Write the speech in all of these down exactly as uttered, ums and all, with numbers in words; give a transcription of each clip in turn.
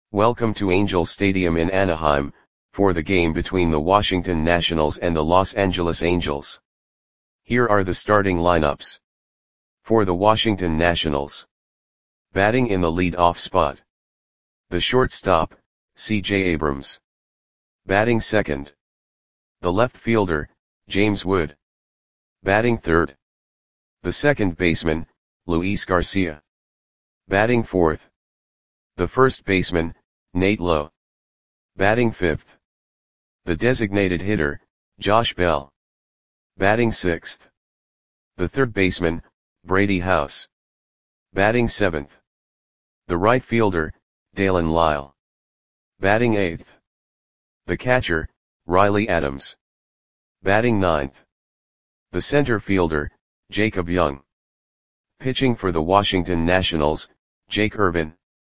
Welcome to Angel Stadium in Anaheim, for the game between the Washington Nationals and the Los Angeles Angels. Here are the starting lineups. For the Washington Nationals. Batting in the lead-off spot. The shortstop, C J Abrams. Batting second. The left fielder, James Wood. Batting third. The second baseman, Luis Garcia. Batting fourth. The first baseman, Nate Lowe. Batting fifth. The designated hitter, Josh Bell. Batting sixth. The third baseman, Brady House. Batting seventh. The right fielder, Dalen Lyle. Batting eighth. The catcher, Riley Adams. Batting ninth. The center fielder, Jacob Young. Pitching for the Washington Nationals, Jake Irvin.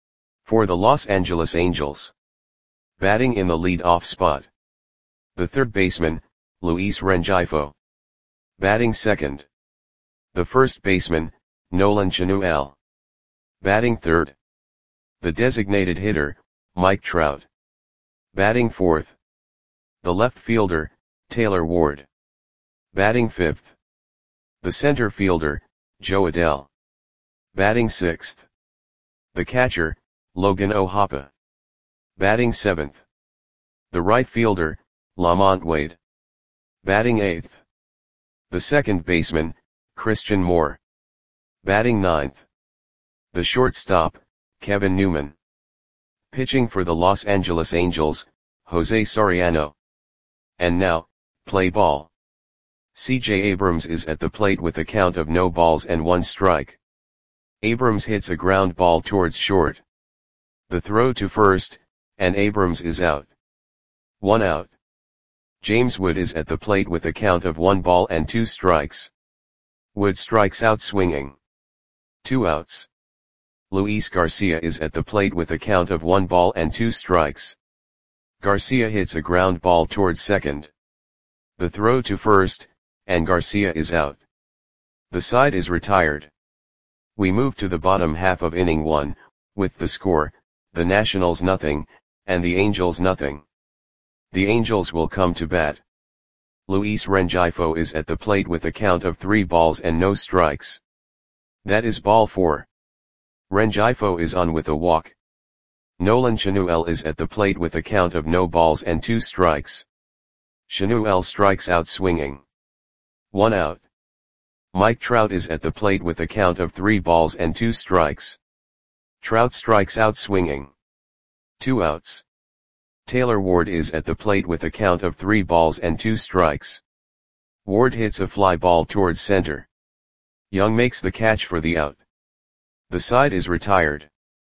For the Los Angeles Angels. Batting in the lead-off spot. The third baseman, Luis Rengifo. Batting second. The first baseman, Nolan Chanuel. Batting third. The designated hitter, Mike Trout. Batting fourth. The left fielder, Taylor Ward. Batting fifth. The center fielder, Jo Adell. Batting sixth. The catcher, Logan O'Hoppe. Batting seventh. The right fielder, Lamont Wade. Batting eighth. The second baseman, Christian Moore. Batting ninth. The shortstop, Kevin Newman. Pitching for the Los Angeles Angels, Jose Soriano. And now, play ball. C J Abrams is at the plate with a count of no balls and one strike. Abrams hits a ground ball towards short. The throw to first, and Abrams is out. One out. James Wood is at the plate with a count of one ball and two strikes. Wood strikes out swinging. Two outs. Luis Garcia is at the plate with a count of one ball and two strikes. Garcia hits a ground ball towards second. The throw to first, and Garcia is out. The side is retired. We move to the bottom half of inning one, with the score, the Nationals nothing, and the Angels nothing. The Angels will come to bat. Luis Rengifo is at the plate with a count of three balls and no strikes. That is ball four. Rengifo is on with a walk. Nolan Chanuel is at the plate with a count of no balls and two strikes. Chanuel strikes out swinging. One out. Mike Trout is at the plate with a count of three balls and two strikes. Trout strikes out swinging. Two outs. Taylor Ward is at the plate with a count of three balls and two strikes. Ward hits a fly ball towards center. Young makes the catch for the out. The side is retired.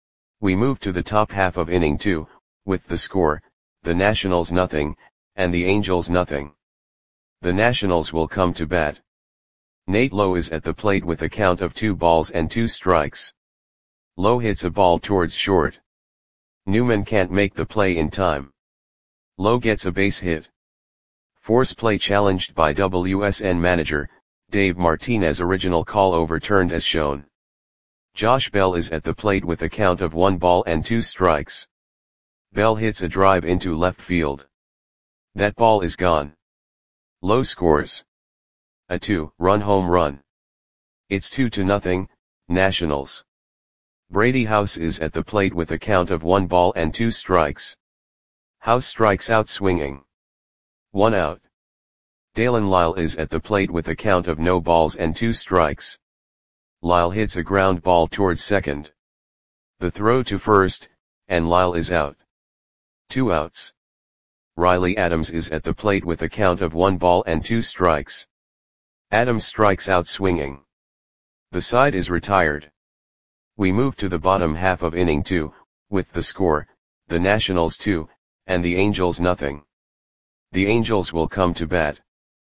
We move to the top half of inning two, with the score, the Nationals nothing, and the Angels nothing. The Nationals will come to bat. Nate Lowe is at the plate with a count of two balls and two strikes. Lowe hits a ball towards short. Newman can't make the play in time. Lowe gets a base hit. Force play challenged by W S N manager, Dave Martinez. Original call overturned as shown. Josh Bell is at the plate with a count of one ball and two strikes. Bell hits a drive into left field. That ball is gone. Lowe scores a two-run home run. It's two to nothing, Nationals. Brady House is at the plate with a count of one ball and two strikes. House strikes out swinging. One out. Dalen Lyle is at the plate with a count of no balls and two strikes. Lyle hits a ground ball towards second. The throw to first, and Lyle is out. Two outs. Riley Adams is at the plate with a count of one ball and two strikes. Adams strikes out swinging. The side is retired. We move to the bottom half of inning two, with the score, the Nationals two, and the Angels nothing. The Angels will come to bat.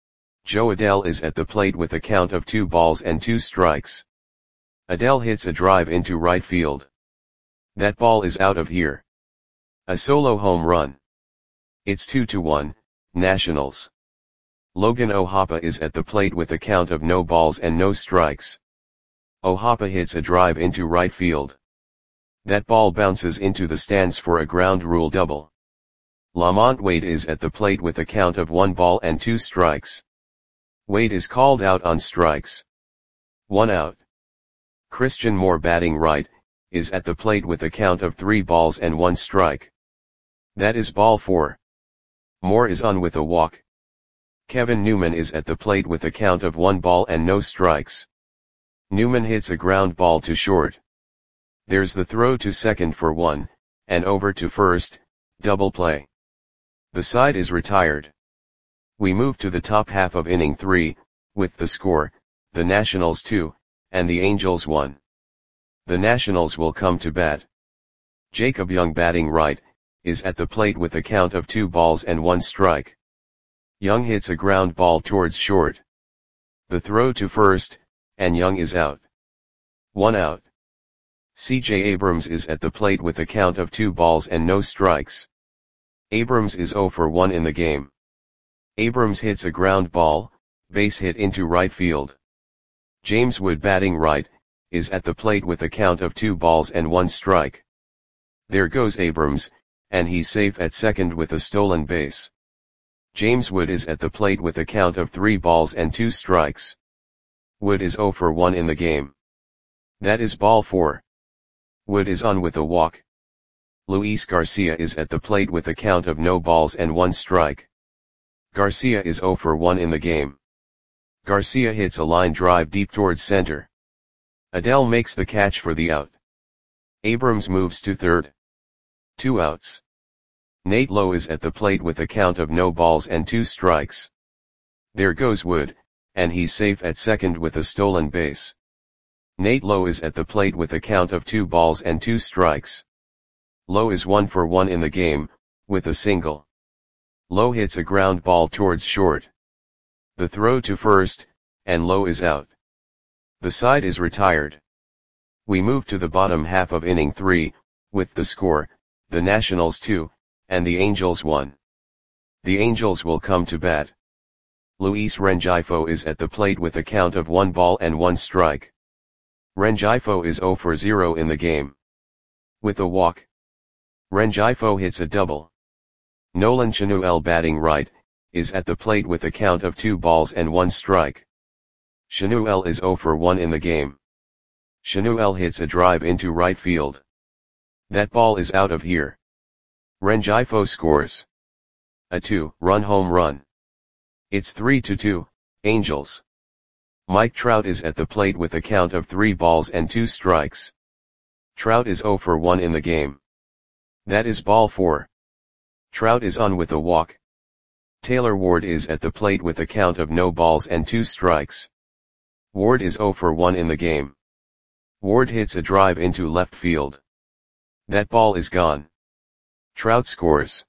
Jo Adell is at the plate with a count of two balls and two strikes. Adell hits a drive into right field. That ball is out of here. A solo home run. It's two to one, Nationals. Logan O'Hoppe is at the plate with a count of no balls and no strikes. O'Hoppe hits a drive into right field. That ball bounces into the stands for a ground rule double. Lamont Wade is at the plate with a count of one ball and two strikes. Wade is called out on strikes. One out. Christian Moore, batting right, is at the plate with a count of three balls and one strike. That is ball four. Moore is on with a walk. Kevin Newman is at the plate with a count of one ball and no strikes. Newman hits a ground ball to short. There's the throw to second for one, and over to first, double play. The side is retired. We move to the top half of inning three, with the score, the Nationals two, and the Angels one. The Nationals will come to bat. Jacob Young, batting right, is at the plate with a count of two balls and one strike. Young hits a ground ball towards short. The throw to first, and Young is out. One out. C J Abrams is at the plate with a count of two balls and no strikes. Abrams is zero for one in the game. Abrams hits a ground ball, base hit into right field. James Wood, batting right, is at the plate with a count of two balls and one strike. There goes Abrams, and he's safe at second with a stolen base. James Wood is at the plate with a count of three balls and two strikes. Wood is zero for one in the game. That is ball four. Wood is on with a walk. Luis Garcia is at the plate with a count of no balls and one strike. Garcia is zero for one in the game. Garcia hits a line drive deep towards center. Adell makes the catch for the out. Abrams moves to third. Two outs. Nate Lowe is at the plate with a count of no balls and two strikes. There goes Wood, and he's safe at second with a stolen base. Nate Lowe is at the plate with a count of two balls and two strikes. Lowe is one for one in the game, with a single. Lowe hits a ground ball towards short. The throw to first, and Lowe is out. The side is retired. We move to the bottom half of inning three, with the score, the Nationals two, and the Angels one. The Angels will come to bat. Luis Rengifo is at the plate with a count of one ball and one strike. Rengifo is zero for zero in the game. With a walk. Rengifo hits a double. Nolan Chanuel, batting right, is at the plate with a count of two balls and one strike. Chanuel is zero for one in the game. Chanuel hits a drive into right field. That ball is out of here. Rengifo scores a two-run home run. It's three to two, Angels. Mike Trout is at the plate with a count of three balls and two strikes. Trout is zero for one in the game. That is ball four. Trout is on with a walk. Taylor Ward is at the plate with a count of no balls and two strikes. Ward is zero for one in the game. Ward hits a drive into left field. That ball is gone. Trout scores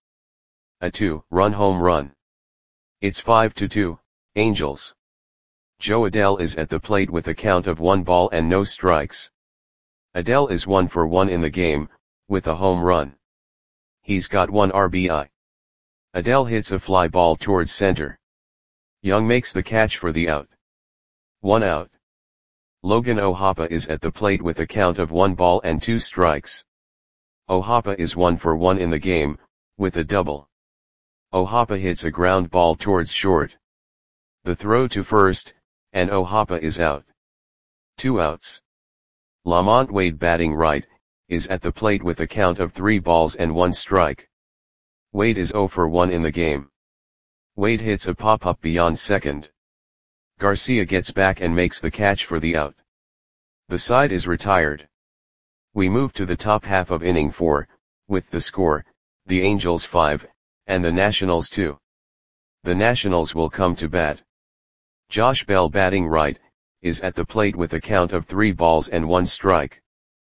a two-run home run. It's five to two, Angels. Joe Adell is at the plate with a count of one ball and no strikes. Adell is one for one in the game, with a home run. He's got one R B I. Adell hits a fly ball towards center. Young makes the catch for the out. One out. Logan O'Hoppe is at the plate with a count of one ball and two strikes. O'Hoppe is one for one in the game, with a double. O'Hoppe hits a ground ball towards short. The throw to first, and O'Hoppe is out. Two outs. Lamont Wade, batting right, is at the plate with a count of three balls and one strike. Wade is zero for one in the game. Wade hits a pop-up beyond second. Garcia gets back and makes the catch for the out. The side is retired. We move to the top half of inning four, with the score, the Angels five, and the Nationals two. The Nationals will come to bat. Josh Bell, batting right, is at the plate with a count of three balls and one strike.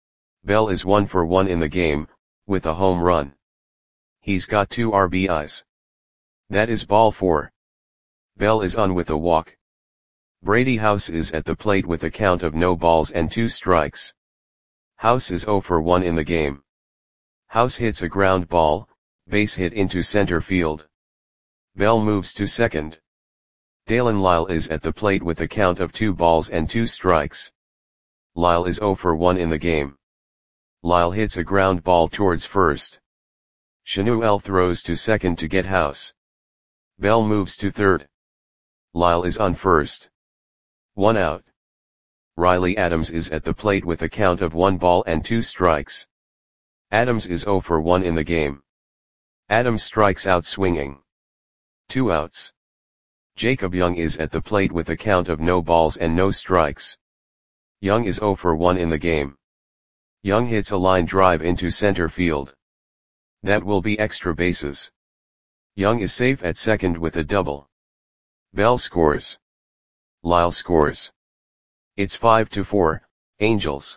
Bell is one for one in the game, with a home run. He's got two R B Is. That is ball four. Bell is on with a walk. Brady House is at the plate with a count of no balls and two strikes. House is zero for one in the game. House hits a ground ball, base hit into center field. Bell moves to second. Dalen Lyle is at the plate with a count of two balls and two strikes. Lyle is zero for one in the game. Lyle hits a ground ball towards first. Shanuel throws to second to get House. Bell moves to third. Lyle is on first. One out. Riley Adams is at the plate with a count of one ball and two strikes. Adams is zero for one in the game. Adams strikes out swinging. Two outs. Jacob Young is at the plate with a count of no balls and no strikes. Young is zero for one in the game. Young hits a line drive into center field. That will be extra bases. Young is safe at second with a double. Bell scores. Lyle scores. It's five to four, Angels.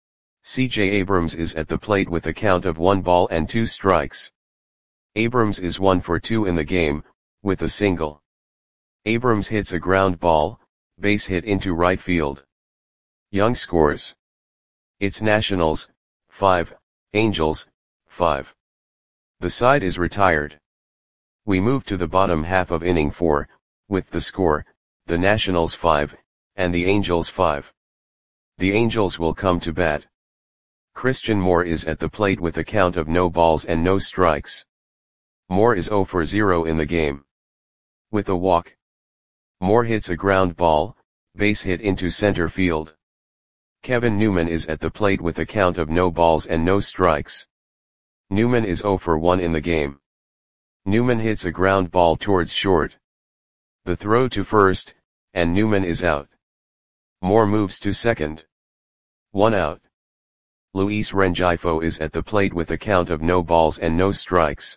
C J Abrams is at the plate with a count of one ball and two strikes. Abrams is one for two in the game, with a single. Abrams hits a ground ball, base hit into right field. Young scores. It's Nationals, five, Angels, five. The side is retired. We move to the bottom half of inning four, with the score, the Nationals five, and the Angels five. The Angels will come to bat. Christian Moore is at the plate with a count of no balls and no strikes. Moore is zero for zero in the game. With a walk. Moore hits a ground ball, base hit into center field. Kevin Newman is at the plate with a count of no balls and no strikes. Newman is zero for one in the game. Newman hits a ground ball towards short. The throw to first, and Newman is out. Moore moves to second. One out. Luis Rengifo is at the plate with a count of no balls and no strikes.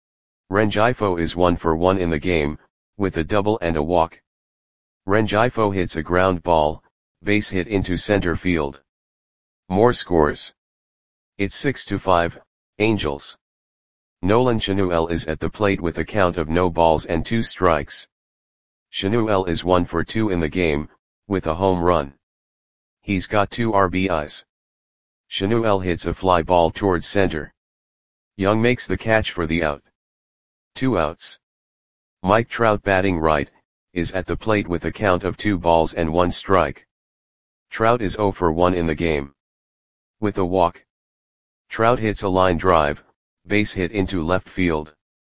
Rengifo is one for one in the game, with a double and a walk. Rengifo hits a ground ball, base hit into center field. Moore scores. It's six to five, Angels. Nolan Shanuel is at the plate with a count of no balls and two strikes. Shanuel is one for two in the game, with a home run. He's got two R B Is. Shanuel hits a fly ball towards center. Young makes the catch for the out. Two outs. Mike Trout, batting right, is at the plate with a count of two balls and one strike. Trout is zero for one in the game. With a walk. Trout hits a line drive, base hit into left field.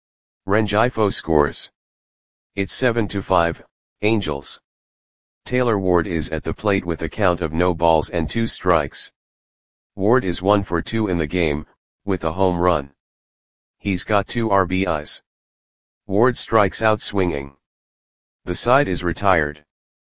Rengifo scores. It's seven to five, Angels. Taylor Ward is at the plate with a count of no balls and two strikes. Ward is one for two in the game, with a home run. He's got two R B Is. Ward strikes out swinging. The side is retired.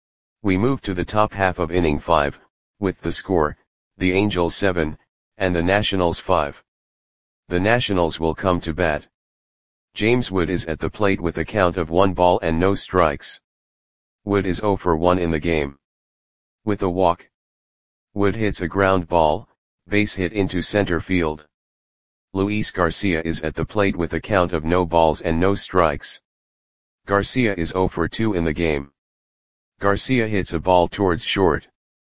We move to the top half of inning five, with the score, the Angels seven, and the Nationals five. The Nationals will come to bat. James Wood is at the plate with a count of one ball and no strikes. Wood is zero for one in the game. With a walk. Wood hits a ground ball, base hit into center field. Luis Garcia is at the plate with a count of no balls and no strikes. Garcia is zero for two in the game. Garcia hits a ball towards short.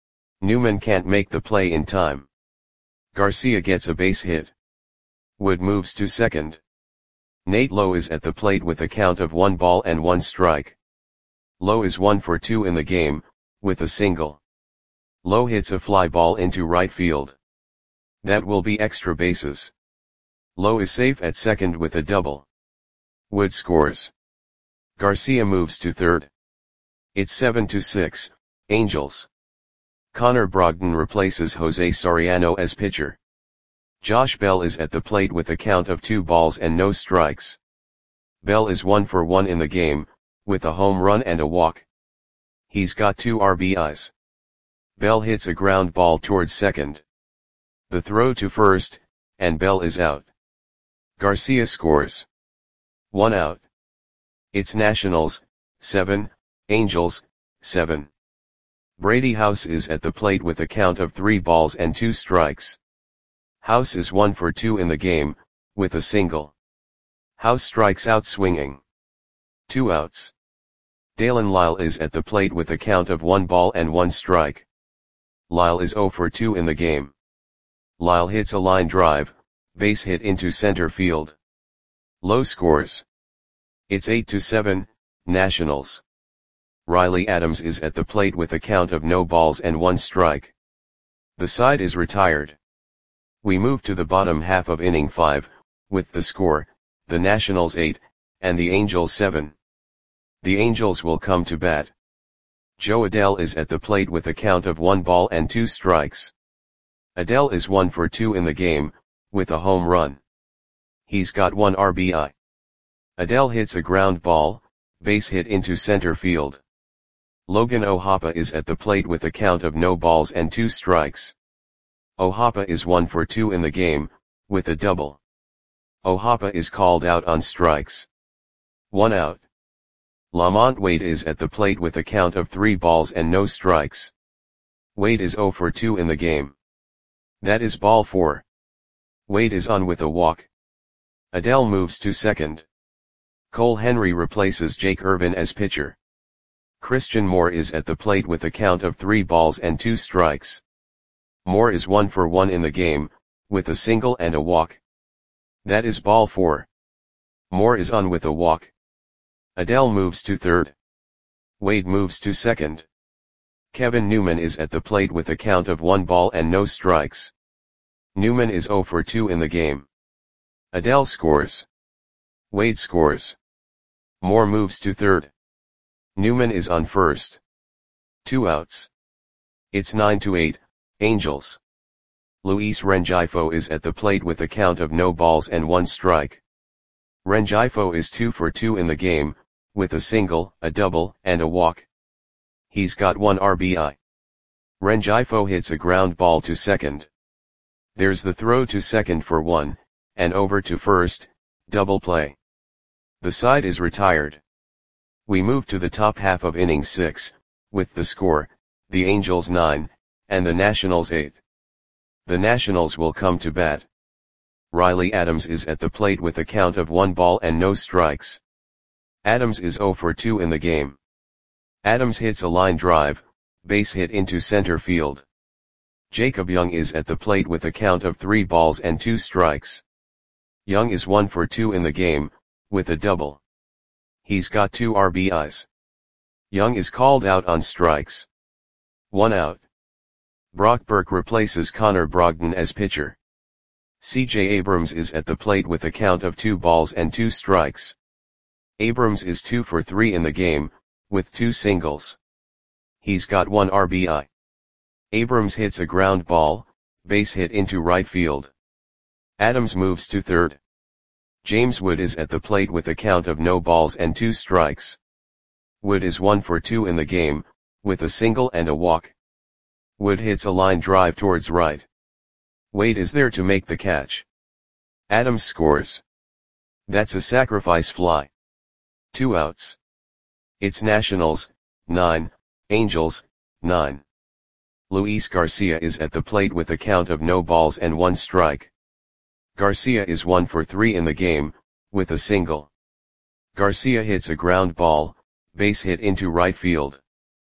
Newman can't make the play in time. Garcia gets a base hit. Wood moves to second. Nate Lowe is at the plate with a count of one ball and one strike. Lowe is one for two in the game, with a single. Lowe hits a fly ball into right field. That will be extra bases. Lowe is safe at second with a double. Wood scores. Garcia moves to third. It's seven to six, Angels. Connor Brogdon replaces Jose Soriano as pitcher. Josh Bell is at the plate with a count of two balls and no strikes. Bell is one for one in the game, with a home run and a walk. He's got two R B Is. Bell hits a ground ball towards second. The throw to first, and Bell is out. Garcia scores. One out. It's Nationals, seven, Angels, seven. Brady House is at the plate with a count of three balls and two strikes. House is one for two in the game, with a single. House strikes out swinging. Two outs. Dalen Lyle is at the plate with a count of one ball and one strike. Lyle is zero for two in the game. Lyle hits a line drive, base hit into center field. Lowe scores. It's eight to seven, Nationals. Riley Adams is at the plate with a count of no balls and one strike. The side is retired. We move to the bottom half of inning five, with the score, the Nationals eight, and the Angels seven. The Angels will come to bat. Jo Adell is at the plate with a count of one ball and two strikes. Adell is one for two in the game, with a home run. He's got one R B I. Adell hits a ground ball, base hit into center field. Logan O'Hoppe is at the plate with a count of no balls and two strikes. O'Hoppe is one for two in the game, with a double. O'Hoppe is called out on strikes. One out. Lamont Wade is at the plate with a count of three balls and no strikes. Wade is zero for two in the game. That is ball four. Wade is on with a walk. Adell moves to second. Cole Henry replaces Jake Irvin as pitcher. Christian Moore is at the plate with a count of three balls and two strikes. Moore is one for one in the game, with a single and a walk. That is ball four. Moore is on with a walk. Adell moves to third. Wade moves to second. Kevin Newman is at the plate with a count of one ball and no strikes. Newman is zero for two in the game. Adell scores. Wade scores. Moore moves to third. Newman is on first. Two outs. It's nine to eight, Angels. Luis Rengifo is at the plate with a count of no balls and one strike. Rengifo is two for two in the game, with a single, a double, and a walk. He's got one R B I. Rengifo hits a ground ball to second. There's the throw to second for one, and over to first, double play. The side is retired. We move to the top half of inning six, with the score, the Angels nine, and the Nationals eight. The Nationals will come to bat. Riley Adams is at the plate with a count of one ball and no strikes. Adams is zero for two in the game. Adams hits a line drive, base hit into center field. Jacob Young is at the plate with a count of three balls and two strikes. Young is one for two in the game, with a double. He's got two R B Is. Young is called out on strikes. One out. Brock Burke replaces Connor Brogdon as pitcher. C J Abrams is at the plate with a count of two balls and two strikes. Abrams is two for three in the game, with two singles. He's got one R B I. Abrams hits a ground ball, base hit into right field. Adams moves to third. James Wood is at the plate with a count of no balls and two strikes. Wood is one for two in the game, with a single and a walk. Wood hits a line drive towards right. Wade is there to make the catch. Adams scores. That's a sacrifice fly. Two outs. It's Nationals, nine, Angels, nine. Luis Garcia is at the plate with a count of no balls and one strike. Garcia is one for three in the game, with a single. Garcia hits a ground ball, base hit into right field.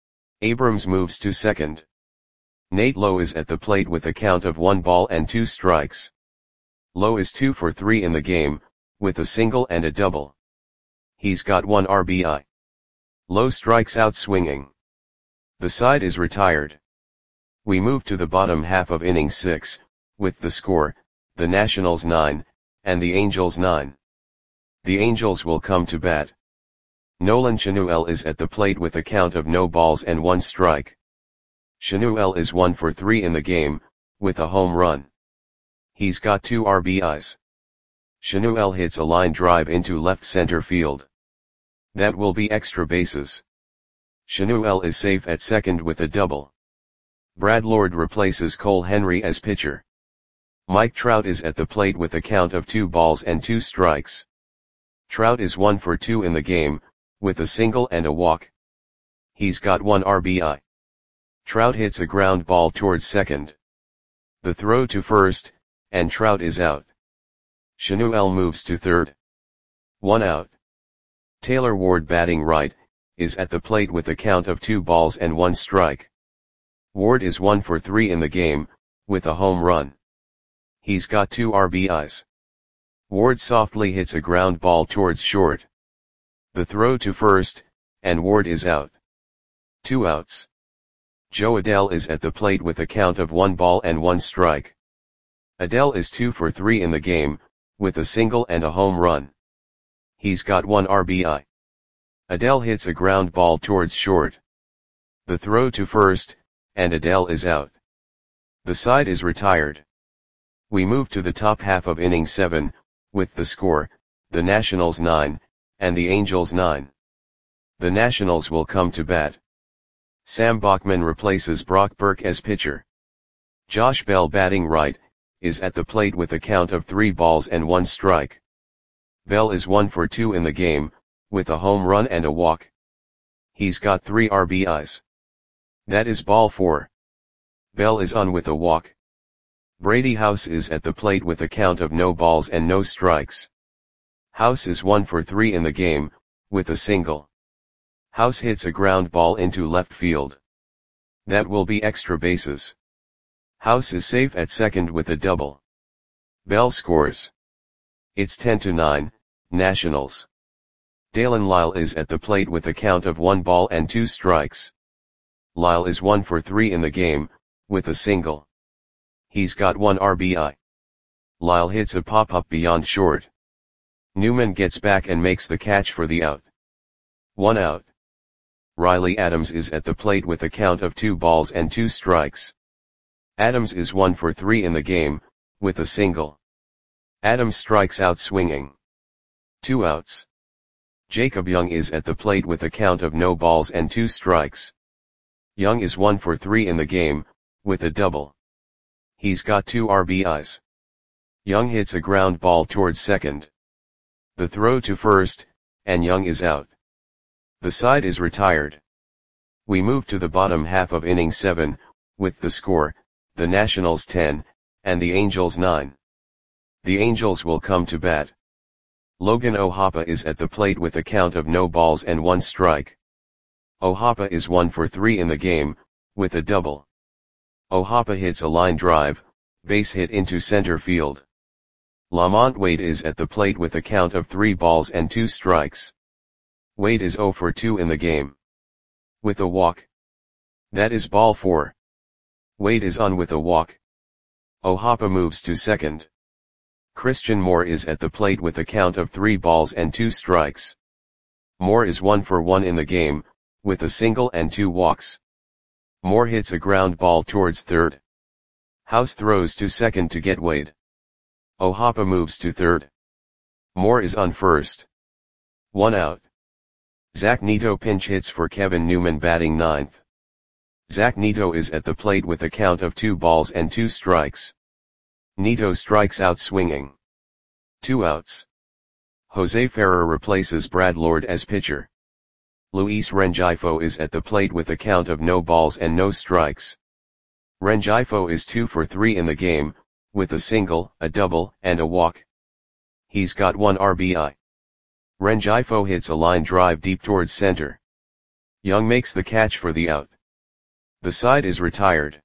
Abrams moves to second. Nate Lowe is at the plate with a count of one ball and two strikes. Lowe is two for three in the game, with a single and a double. He's got one R B I. Lowe strikes out swinging. The side is retired. We move to the bottom half of inning six, with the score, the Nationals nine, and the Angels nine. The Angels will come to bat. Nolan Chanuel is at the plate with a count of no balls and one strike. Chanuel is one for three in the game, with a home run. He's got two R B Is. Chanuel hits a line drive into left center field. That will be extra bases. Chanuel is safe at second with a double. Brad Lord replaces Cole Henry as pitcher. Mike Trout is at the plate with a count of two balls and two strikes. Trout is one for two in the game, with a single and a walk. He's got one R B I. Trout hits a ground ball towards second. The throw to first, and Trout is out. Chanuel moves to third. One out. Taylor Ward, batting right, is at the plate with a count of two balls and one strike. Ward is one for three in the game, with a home run. He's got two R B Is. Ward softly hits a ground ball towards short. The throw to first, and Ward is out. Two outs. Jo Adell is at the plate with a count of one ball and one strike. Adell is two for three in the game, with a single and a home run. He's got one R B I. Adell hits a ground ball towards short. The throw to first, and Adell is out. The side is retired. We move to the top half of inning seven, with the score, the Nationals nine, and the Angels nine. The Nationals will come to bat. Sam Bachman replaces Brock Burke as pitcher. Josh Bell, batting right, is at the plate with a count of three balls and one strike. Bell is one for two in the game, with a home run and a walk. He's got three R B Is. That is ball four. Bell is on with a walk. Brady House is at the plate with a count of no balls and no strikes. House is one for three in the game, with a single. House hits a ground ball into left field. That will be extra bases. House is safe at second with a double. Bell scores. It's ten to nine, Nationals. Dalen Lyle is at the plate with a count of one ball and two strikes. Lyle is one for three in the game, with a single. He's got one R B I. Lyle hits a pop-up beyond short. Newman gets back and makes the catch for the out. One out. Riley Adams is at the plate with a count of two balls and two strikes. Adams is one for three in the game, with a single. Adams strikes out swinging. Two outs. Jacob Young is at the plate with a count of no balls and two strikes. Young is one for three in the game, with a double. He's got two R B Is. Young hits a ground ball towards second. The throw to first, and Young is out. The side is retired. We move to the bottom half of inning seven, with the score, the Nationals ten, and the Angels nine. The Angels will come to bat. Logan O'Hoppe is at the plate with a count of no balls and one strike. O'Hoppe is one for three in the game, with a double. O'Hoppe hits a line drive, base hit into center field. Lamont Wade is at the plate with a count of three balls and two strikes. Wade is zero for two in the game. With a walk. That is ball four. Wade is on with a walk. O'Hoppe moves to second. Christian Moore is at the plate with a count of three balls and two strikes. Moore is one for one in the game, with a single and two walks. Moore hits a ground ball towards third. House throws to second to get Wade. O'Hoppe moves to third. Moore is on first. One out. Zach Neto pinch hits for Kevin Newman, batting ninth. Zach Neto is at the plate with a count of two balls and two strikes. Neto strikes out swinging. Two outs. Jose Ferrer replaces Brad Lord as pitcher. Luis Rengifo is at the plate with a count of no balls and no strikes. Rengifo is two for three in the game, with a single, a double, and a walk. He's got one R B I. Rengifo hits a line drive deep towards center. Young makes the catch for the out. The side is retired.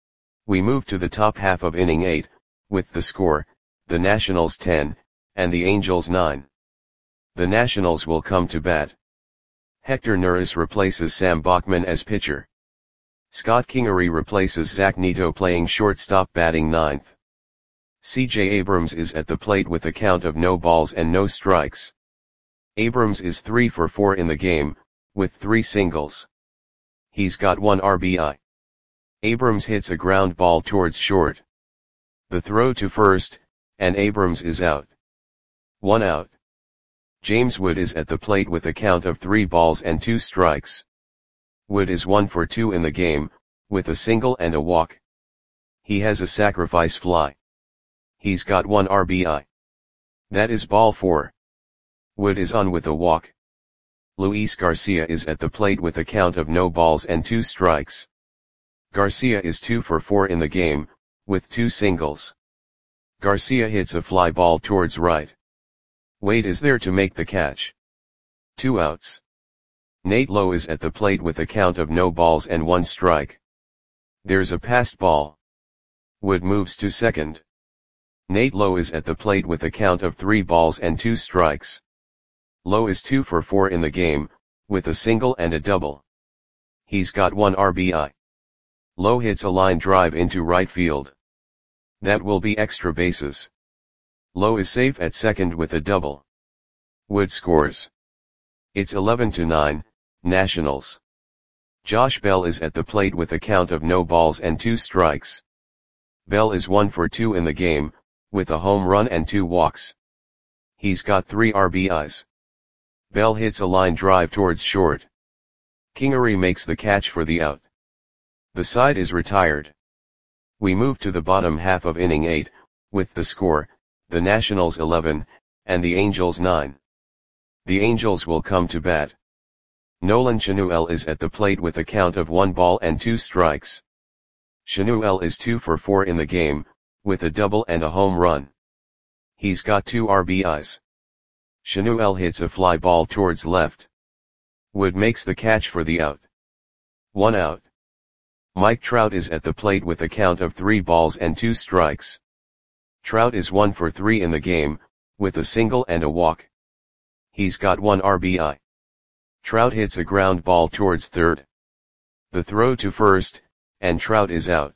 We move to the top half of inning eight, with the score, the Nationals ten, and the Angels nine. The Nationals will come to bat. Hector Neris replaces Sam Bachman as pitcher. Scott Kingery replaces Zach Neto, playing shortstop, batting ninth. C J Abrams is at the plate with a count of no balls and no strikes. Abrams is three for four in the game, with three singles. He's got one R B I. Abrams hits a ground ball towards short. The throw to first, and Abrams is out. One out. James Wood is at the plate with a count of three balls and two strikes. Wood is one for two in the game, with a single and a walk. He has a sacrifice fly. He's got one R B I. That is ball four. Wood is on with a walk. Luis Garcia is at the plate with a count of no balls and two strikes. Garcia is two for four in the game, with two singles. Garcia hits a fly ball towards right. Wade is there to make the catch. Two outs. Nate Lowe is at the plate with a count of no balls and one strike. There's a passed ball. Wood moves to second. Nate Lowe is at the plate with a count of three balls and two strikes. Lowe is two for four in the game, with a single and a double. He's got one R B I. Lowe hits a line drive into right field. That will be extra bases. Lowe is safe at second with a double. Wood scores. It's eleven to nine, Nationals. Josh Bell is at the plate with a count of no balls and two strikes. Bell is one for two in the game, with a home run and two walks. He's got three R B Is. Bell hits a line drive towards short. Kingery makes the catch for the out. The side is retired. We move to the bottom half of inning eight, with the score, the Nationals eleven, and the Angels nine. The Angels will come to bat. Nolan Chanuel is at the plate with a count of one ball and two strikes. Chanuel is two for four in the game, with a double and a home run. He's got two R B Is. Chanuel hits a fly ball towards left. Wood makes the catch for the out. One out. Mike Trout is at the plate with a count of three balls and two strikes. Trout is one for three in the game, with a single and a walk. He's got one R B I. Trout hits a ground ball towards third. The throw to first, and Trout is out.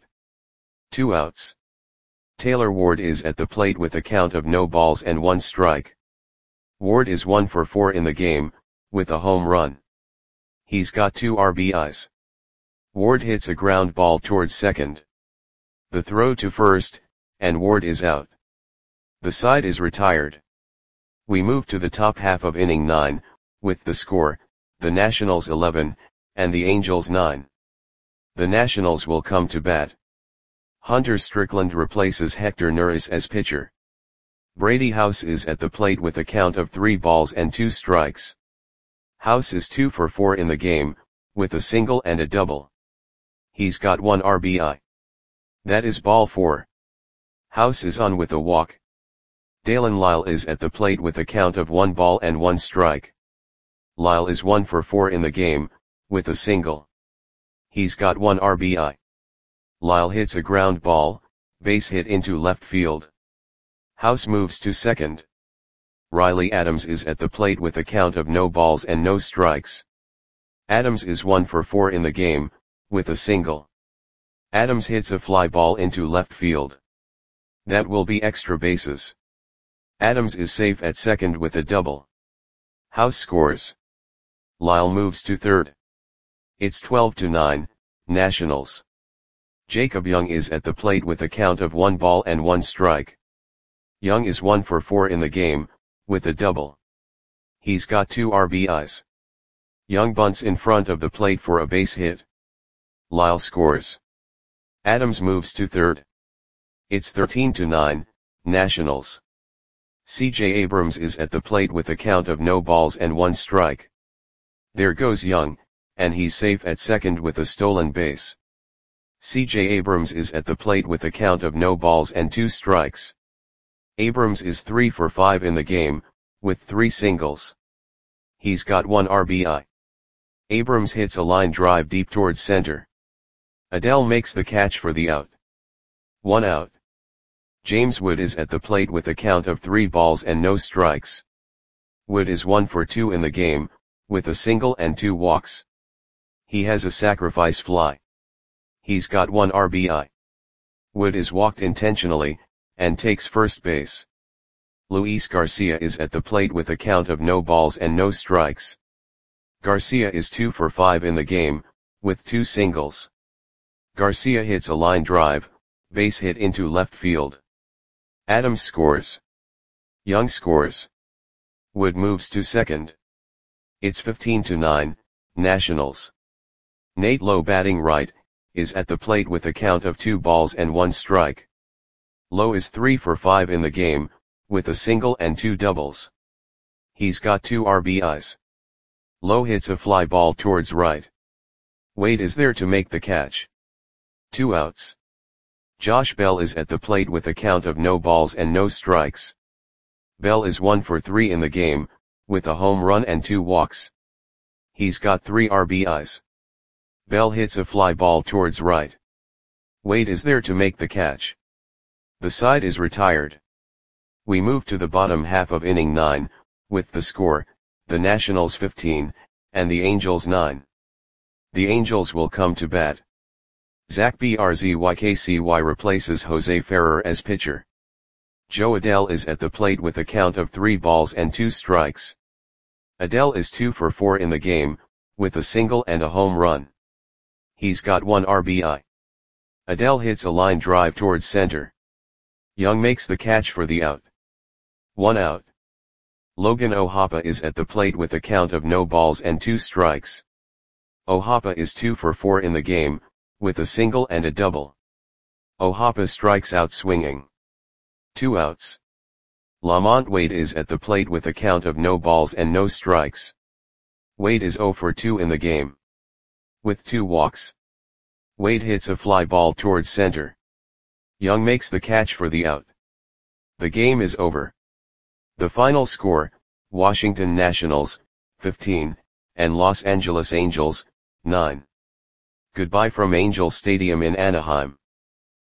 Two outs. Taylor Ward is at the plate with a count of no balls and one strike. Ward is one for four in the game, with a home run. He's got two R B Is. Ward hits a ground ball towards second. The throw to first, and Ward is out. The side is retired. We move to the top half of inning nine, with the score, the Nationals eleven, and the Angels nine. The Nationals will come to bat. Hunter Strickland replaces Hector Neris as pitcher. Brady House is at the plate with a count of three balls and two strikes. House is two for four in the game, with a single and a double. He's got one R B I. That is ball four. House is on with a walk. Dalen Lyle is at the plate with a count of one ball and one strike. Lyle is one for four in the game, with a single. He's got one R B I. Lyle hits a ground ball, base hit into left field. House moves to second. Riley Adams is at the plate with a count of no balls and no strikes. Adams is one for four in the game, with a single. Adams hits a fly ball into left field. That will be extra bases. Adams is safe at second with a double. House scores. Lyle moves to third. It's twelve to nine, Nationals. Jacob Young is at the plate with a count of one ball and one strike. Young is one for four in the game, with a double. He's got two R B Is. Young bunts in front of the plate for a base hit. Lyle scores. Adams moves to third. It's thirteen to nine, Nationals. C J Abrams is at the plate with a count of no balls and one strike. There goes Young, and he's safe at second with a stolen base. C J Abrams is at the plate with a count of no balls and two strikes. Abrams is three for five in the game, with three singles. He's got one R B I. Abrams hits a line drive deep towards center. Adele makes the catch for the out. One out. James Wood is at the plate with a count of three balls and no strikes. Wood is one for two in the game, with a single and two walks. He has a sacrifice fly. He's got one R B I. Wood is walked intentionally, and takes first base. Luis Garcia is at the plate with a count of no balls and no strikes. Garcia is two for five in the game, with two singles. Garcia hits a line drive, base hit into left field. Adams scores. Young scores. Wood moves to second. It's fifteen to nine, Nationals. Nate Lowe batting right, is at the plate with a count of two balls and one strike. Lowe is three for five in the game, with a single and two doubles. He's got two R B Is. Lowe hits a fly ball towards right. Wade is there to make the catch. Two outs. Josh Bell is at the plate with a count of no balls and no strikes. Bell is one for three in the game, with a home run and two walks. He's got three R B Is. Bell hits a fly ball towards right. Wade is there to make the catch. The side is retired. We move to the bottom half of inning nine, with the score, the Nationals fifteen, and the Angels nine. The Angels will come to bat. Zach Brzykcy replaces Jose Ferrer as pitcher. Jo Adell is at the plate with a count of three balls and two strikes. Adell is two for four in the game, with a single and a home run. He's got one R B I. Adell hits a line drive towards center. Young makes the catch for the out. One out. Logan O'Hoppe is at the plate with a count of no balls and two strikes. O'Hoppe is two for four in the game, with a single and a double. O'Hoppe strikes out swinging. Two outs. Lamont Wade is at the plate with a count of no balls and no strikes. Wade is zero for two in the game. With two walks. Wade hits a fly ball towards center. Young makes the catch for the out. The game is over. The final score, Washington Nationals, fifteen, and Los Angeles Angels, nine. Goodbye from Angel Stadium in Anaheim.